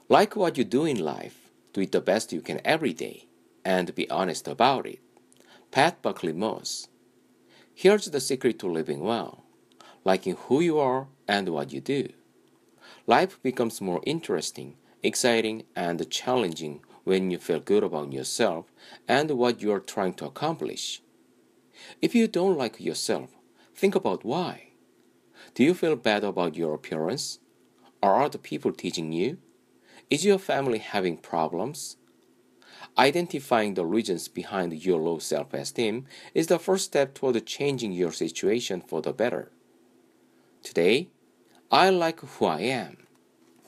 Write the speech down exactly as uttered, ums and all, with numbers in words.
Like what you do in life, do it the best you can every day, and be honest about it. Pat Buckley Moss. Here's the secret to living well: liking who you are and what you do. Life becomes more interesting, exciting, and challenging when you feel good about yourself and what you are trying to accomplish. If you don't like yourself, think about why. Do you feel bad about your appearance? Are other people teaching you? Is your family having problems? Identifying the reasons behind your low self-esteem is the first step toward changing your situation for the better. Today, I like who I am.